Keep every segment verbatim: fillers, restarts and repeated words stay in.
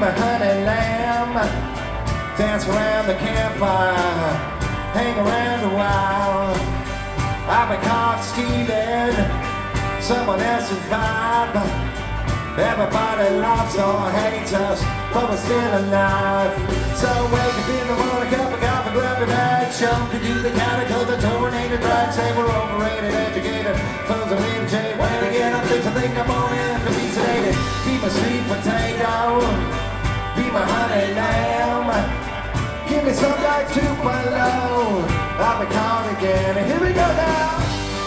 my honey lamb. Dance around the campfire, hang around a while. I've been caught stealing someone else's vibe. Everybody loves or hates us, but we're still alive. So wake up in the morning, cup of coffee, grab your bag, jump to do the counter, cause the tornado drag, say we're overrated, educated, phones are in jail. When I get up, there's a thing I'm on in to be sedated. Be my sweet potato, be my honey lamb. Give me some like Tupelo, I'll be caught again. And here we go now.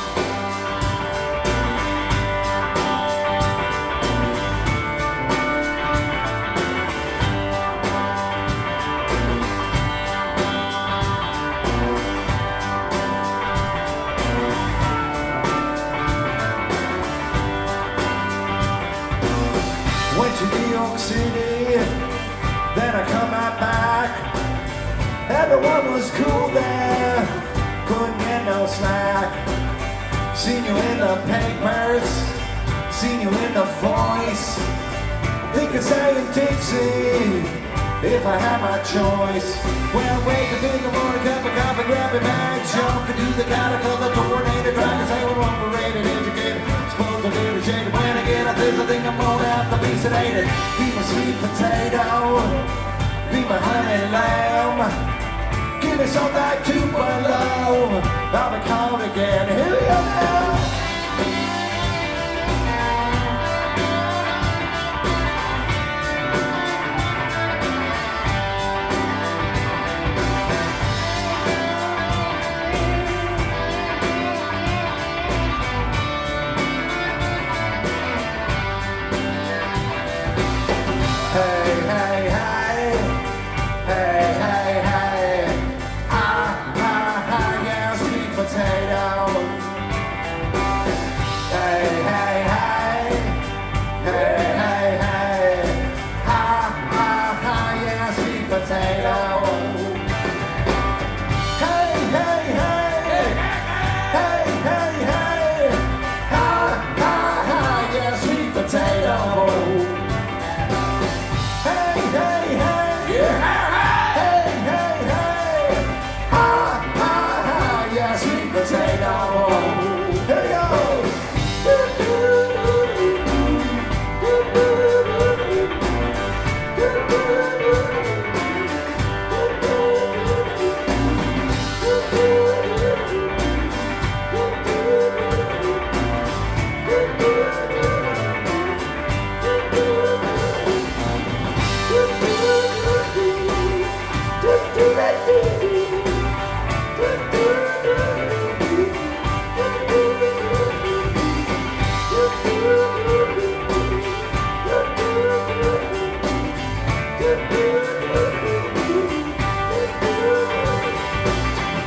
Went to New York City, then I come right back. Everyone was cool there, couldn't get no slack. Seen you in the papers, seen you in the Voice. Think of saying Dixie, if I had my choice. Well, wake up in the morning, cup of coffee, grab your bag, jump and do the counter, cause the tornado drag, say we're overrated, educated, supposed to be shaded. When I get up, there's a thing I'm gonna have to be sedated. Be my sweet potato, be my honey lamb. Give me some like Tupelo, I'll be called again. Here we go now. Hey, hey, hey, hey, hey, hey, ah, ah, ah, yeah, sweet potato. Hey, hey, hey, hey, hey, hey, ah, ah, ah, yeah, sweet potato. Hey, hey, hey, hey, hey, hey, ah, ah, ah, yeah, sweet potato. Hey, hey, hey, yeah, hey, hey,